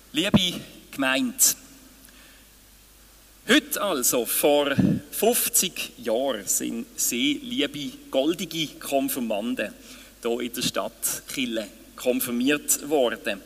Liebe Gemeinde, heute also, vor 50 Jahren, sind Sie, liebe goldige Konfirmanden, hier in der Stadt Chille konfirmiert worden.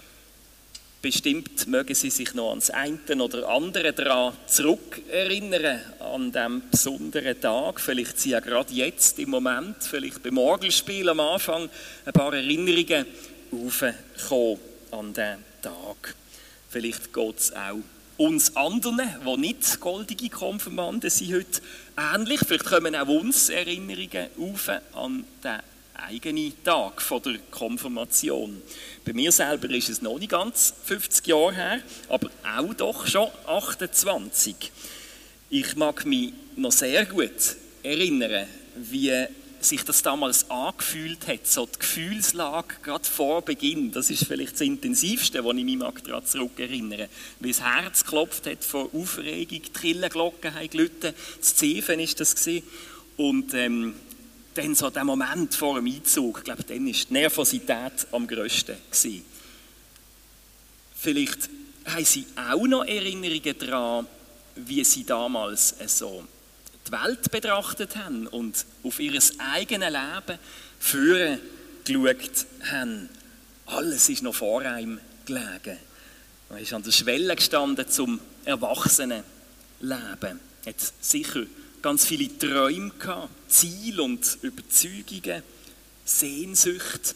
Bestimmt mögen Sie sich noch an das eine oder andere daran zurückerinnern, an diesem besonderen Tag. Vielleicht sind ja gerade jetzt im Moment, vielleicht beim Orgelspiel am Anfang, ein paar Erinnerungen aufgekommen an diesen Tag. Vielleicht geht es auch uns anderen, die nicht goldige Konfirmanden sind, heute ähnlich. Vielleicht kommen auch uns Erinnerungen auf an den eigenen Tag von der Konfirmation. Bei mir selber ist es noch nicht ganz 50 Jahre her, aber auch doch schon 28. Ich mag mich noch sehr gut erinnern, wie sich das damals angefühlt hat, so die Gefühlslage gerade vor Beginn. Das ist vielleicht das Intensivste, was ich mich daran zurückerinnere. Wie das Herz geklopft hat vor Aufregung, die Kirchenglocken haben geläutet, das Zefen war das gewesen. Und dann so der Moment vor dem Einzug, ich glaube, dann war die Nervosität am grössten gewesen. Vielleicht haben Sie auch noch Erinnerungen daran, wie Sie damals so die Welt betrachtet haben und auf ihr eigenes Leben führen geschaut haben. Alles ist noch vor einem gelegen. Man ist an der Schwelle gestanden zum Erwachsenenleben. Hat sicher ganz viele Träume gehabt, Ziele und Überzeugungen, Sehnsucht.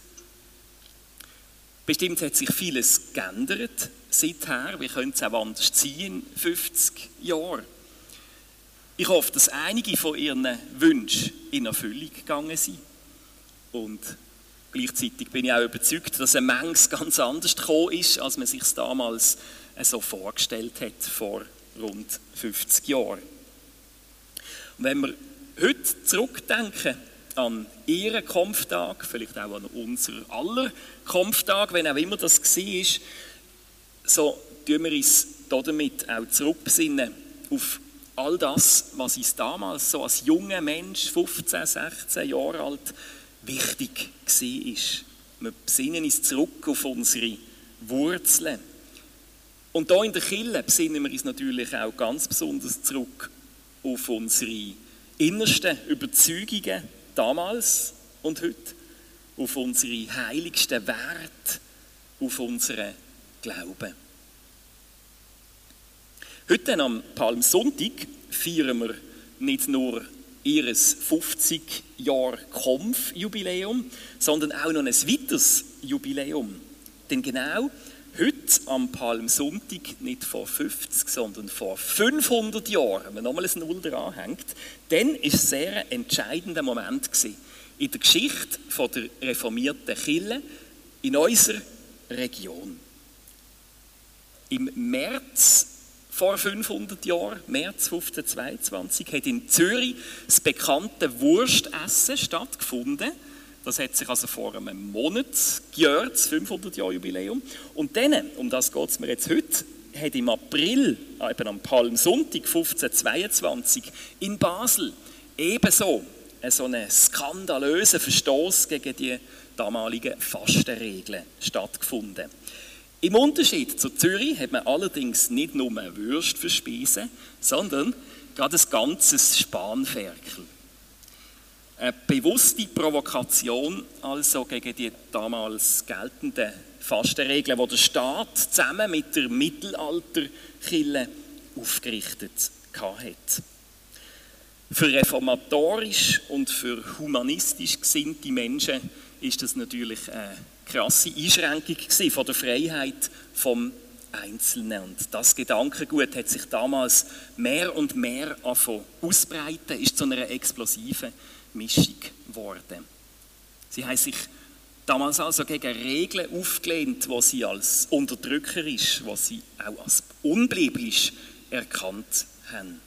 Bestimmt hat sich vieles geändert seither. Wie könnte es auch anders sein in 50 Jahren? Ich hoffe, dass einige von Ihren Wünschen in Erfüllung gegangen sind. Und gleichzeitig bin ich auch überzeugt, dass eine Menge ganz anders gekommen ist, als man sich es damals so vorgestellt hat, vor rund 50 Jahren. Und wenn wir heute zurückdenken an Ihren Kampftag, vielleicht auch an unser aller Kampftag, wenn auch immer das war, so tun wir uns damit auch zurückbesinnen auf all das, was uns damals so als junger Mensch, 15, 16 Jahre alt, wichtig war. Wir besinnen uns zurück auf unsere Wurzeln. Und hier in der Kirche besinnen wir uns natürlich auch ganz besonders zurück auf unsere innersten Überzeugungen damals und heute, auf unsere heiligsten Werte, auf unseren Glauben. Heute am Palmsonntag feiern wir nicht nur ihr 50 Jahre Konf-Jubiläum, sondern auch noch ein weiteres Jubiläum. Denn genau heute am Palmsonntag, nicht vor 50, sondern vor 500 Jahren, wenn man nochmal ein Null dran hängt, dann war es ein sehr entscheidender Moment in der Geschichte der reformierten Kirche in unserer Region. Im März vor 500 Jahren, März 1522, hat in Zürich das bekannte Wurstessen stattgefunden. Das hat sich also vor einem Monat gejährt, das 500-Jahr-Jubiläum. Und dann, um das geht es mir jetzt heute, hat im April, eben am Palmsonntag 1522, in Basel ebenso so einen skandalösen Verstoß gegen die damaligen Fastenregeln stattgefunden. Im Unterschied zu Zürich hat man allerdings nicht nur Würste verspeisen, sondern gerade ein ganzes Spanferkel. Eine bewusste Provokation also gegen die damals geltenden Fastenregeln, die der Staat zusammen mit der Mittelalterkirche aufgerichtet hat. Für reformatorisch und für humanistisch gesinnte Menschen ist das natürlich eine krasse Einschränkung von der Freiheit vom Einzelnen. Und das Gedankengut hat sich damals mehr und mehr ausbreiten, ist zu einer explosiven Mischung geworden. Sie haben sich damals also gegen Regeln aufgelehnt, die sie als unterdrückerisch, die sie auch als unbiblisch erkannt haben.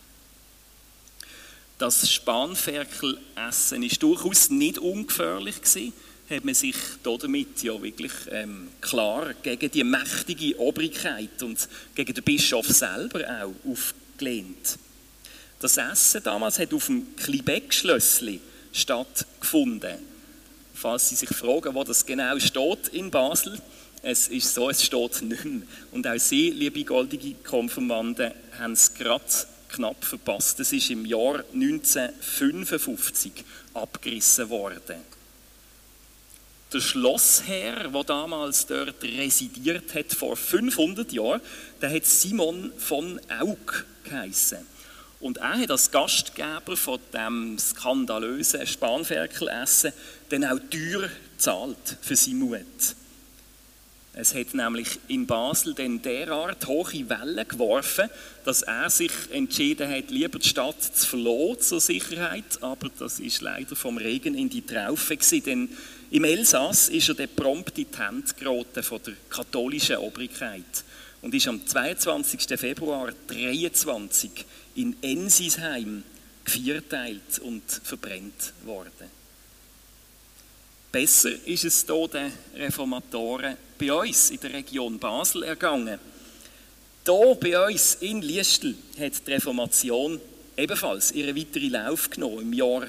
Das Spanferkelessen war durchaus nicht ungefährlich gewesen, hat man sich damit ja wirklich klar gegen die mächtige Obrigkeit und gegen den Bischof selber auch aufgelehnt. Das Essen damals hat auf dem Klibeck-Schlössli stattgefunden. Falls Sie sich fragen, wo das genau steht in Basel, es ist so, es steht nicht mehr. Und auch Sie, liebe goldige Konfirmanden, haben es gerade knapp verpasst. Es ist im Jahr 1955 abgerissen worden. Der Schlossherr, der damals dort residiert hat, vor 500 Jahren, der hat Simon von Aug geheissen. Und er hat als Gastgeber von diesem skandalösen Spanferkelessen dann auch teuer gezahlt für seinen Mut. Es hat nämlich in Basel dann derart hohe Wellen geworfen, dass er sich entschieden hat, lieber die Stadt zu verlassen zur Sicherheit. Aber das ist leider vom Regen in die Traufe gewesen, denn im Elsass ist er dann prompt in die Hände geraten von der katholischen Obrigkeit und ist am 22. Februar 1923 in Ensisheim gevierteilt und verbrennt worden. Besser ist es hier den Reformatoren bei uns in der Region Basel ergangen. Hier bei uns in Liestl hat die Reformation ebenfalls ihren weiteren Lauf genommen. Im Jahr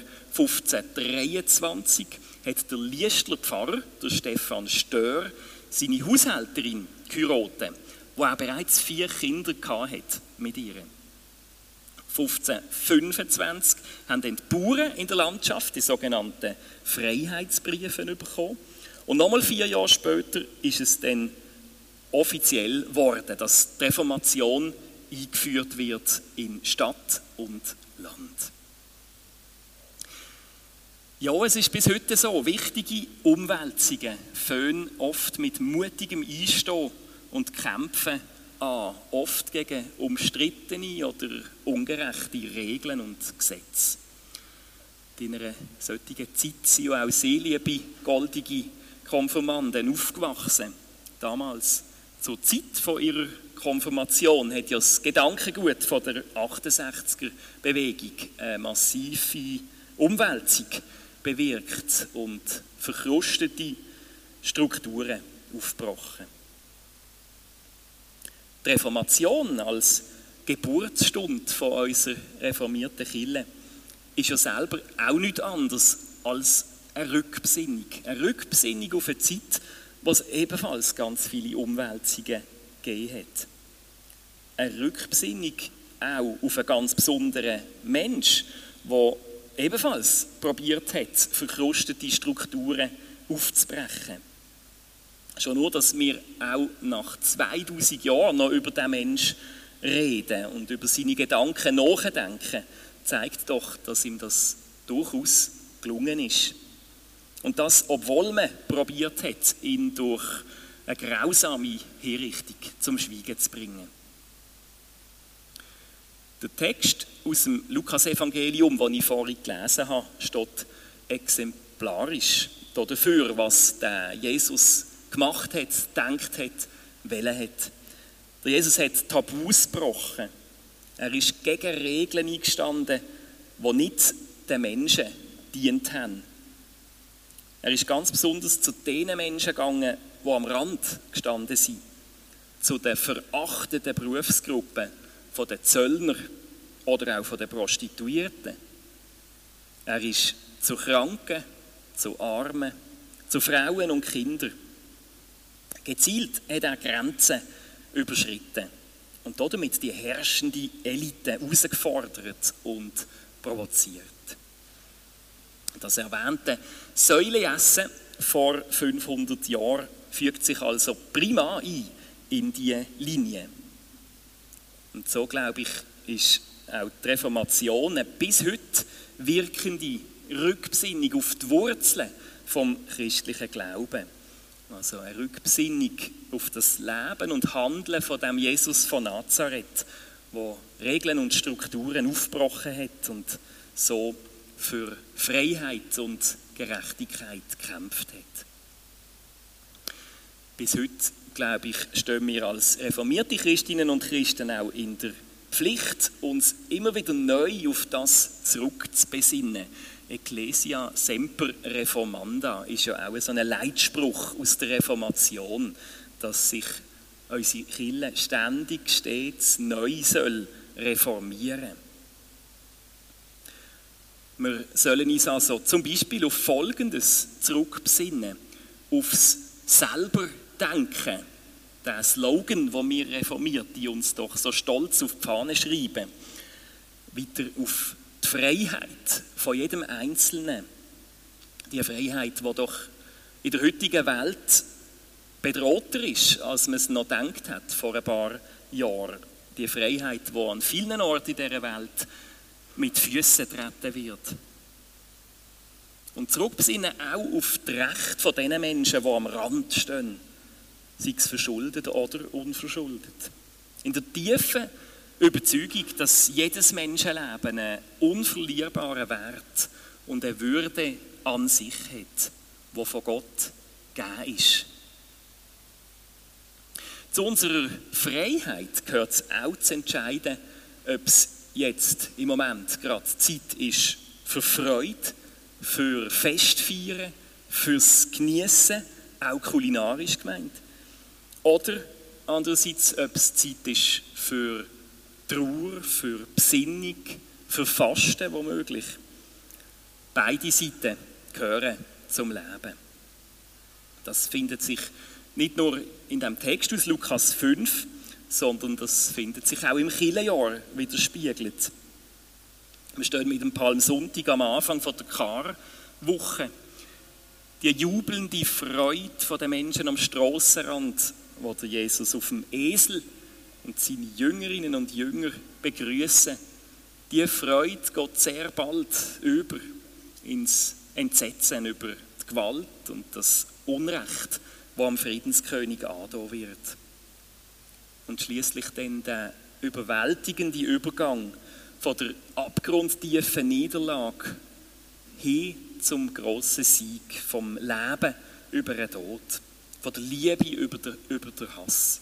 1523 hat der Liestler Pfarrer, der Stefan Stör, seine Haushälterin geheiratet, die auch bereits 4 Kinder hatte mit ihr. 1525 haben dann die Bauern in der Landschaft die sogenannten Freiheitsbriefe bekommen. Und nochmal 4 Jahre später ist es dann offiziell geworden, dass die Reformation eingeführt wird in Stadt und Land. Ja, es ist bis heute so, wichtige Umwälzungen fangen oft mit mutigem Einstehen und Kämpfen an, oft gegen umstrittene oder ungerechte Regeln und Gesetze. In einer solchen Zeit sind ja auch Sie, liebe goldige Konfirmanden, aufgewachsen. Damals, zur Zeit von Ihrer Konfirmation, hat ja das Gedankengut von der 68er-Bewegung eine massive Umwälzung bewirkt und verkrustete Strukturen aufgebrochen. Die Reformation als Geburtsstunde von unserer reformierten Kirche ist ja selber auch nichts anderes als eine Rückbesinnung. Eine Rückbesinnung auf eine Zeit, wo es ebenfalls ganz viele Umwälzungen gegeben hat. Eine Rückbesinnung auch auf einen ganz besonderen Mensch, der ebenfalls probiert hat, verkrustete Strukturen aufzubrechen. Schon nur, dass wir auch nach 2000 Jahren noch über diesen Menschen reden und über seine Gedanken nachdenken, zeigt doch, dass ihm das durchaus gelungen ist. Und das, obwohl man probiert hat, ihn durch eine grausame Hinrichtung zum Schweigen zu bringen. Der Text aus dem Lukas-Evangelium, den ich vorhin gelesen habe, steht exemplarisch dafür, was der Jesus gemacht hat, gedacht hat, wollen hat. Der Jesus hat Tabus gebrochen. Er ist gegen Regeln eingestanden, die nicht den Menschen dient haben. Er ist ganz besonders zu den Menschen gegangen, die am Rand gestanden sind. Zu den verachteten Berufsgruppen von den Zöllner oder auch von den Prostituierten. Er ist zu Kranken, zu Armen, zu Frauen und Kindern. Gezielt hat er Grenzen überschritten und damit die herrschende Elite herausgefordert und provoziert. Das erwähnte Säuleessen vor 500 Jahren fügt sich also prima ein in diese Linie. Und so, glaube ich, ist auch die Reformation eine bis heute wirkende Rückbesinnung auf die Wurzeln vom christlichen Glauben. Also eine Rückbesinnung auf das Leben und Handeln von dem Jesus von Nazareth, der Regeln und Strukturen aufgebrochen hat und so für Freiheit und Gerechtigkeit gekämpft hat. Bis heute, glaube ich, stehen wir als reformierte Christinnen und Christen auch in der Pflicht, uns immer wieder neu auf das zurückzubesinnen. Ecclesia semper reformanda ist ja auch so ein Leitspruch aus der Reformation, dass sich unsere Kirche ständig, stets neu soll reformieren. Wir sollen uns also zum Beispiel auf Folgendes zurückbesinnen: aufs selber denken, der Slogan, den wir Reformierte uns doch so stolz auf die Fahne schreiben, weiter auf die Freiheit von jedem Einzelnen. Die Freiheit, die doch in der heutigen Welt bedrohter ist, als man es noch gedacht hat vor ein paar Jahren. Die Freiheit, die an vielen Orten in dieser Welt mit Füßen treten wird. Und zurückbesinnen auch auf die Rechte von den Menschen, die am Rand stehen, sei es verschuldet oder unverschuldet. In der tiefen Überzeugung, dass jedes Menschenleben einen unverlierbaren Wert und eine Würde an sich hat, die von Gott gegeben ist. Zu unserer Freiheit gehört es auch zu entscheiden, ob es jetzt im Moment gerade Zeit ist für Freude, für Festfeiern, fürs Geniessen, auch kulinarisch gemeint. Oder andererseits, ob es Zeit ist für Trauer, für Besinnung, für Fasten womöglich. Beide Seiten gehören zum Leben. Das findet sich nicht nur in dem Text aus Lukas 5, sondern das findet sich auch im Kirchenjahr widerspiegelt. Wir stehen mit dem Palmsonntag am Anfang der Karwoche. Die jubelnde Freude der Menschen am Strassenrand, wo der Jesus auf dem Esel und seine Jüngerinnen und Jünger begrüßen. Die Freude geht sehr bald über ins Entsetzen über die Gewalt und das Unrecht, das am Friedenskönig angetan wird. Und schließlich dann der überwältigende Übergang von der abgrundtiefen Niederlage hin zum grossen Sieg, vom Leben über den Tod, von der Liebe über den Hass.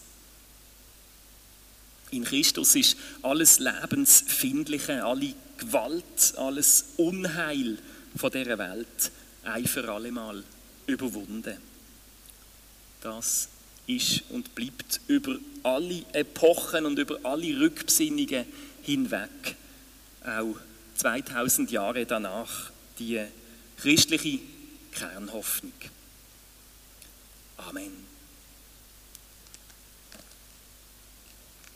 In Christus ist alles Lebensfindliche, alle Gewalt, alles Unheil von dieser Welt ein für alle Mal überwunden. Das ist und bleibt über alle Epochen und über alle Rückbesinnungen hinweg, auch 2000 Jahre danach, die christliche Kernhoffnung. Amen.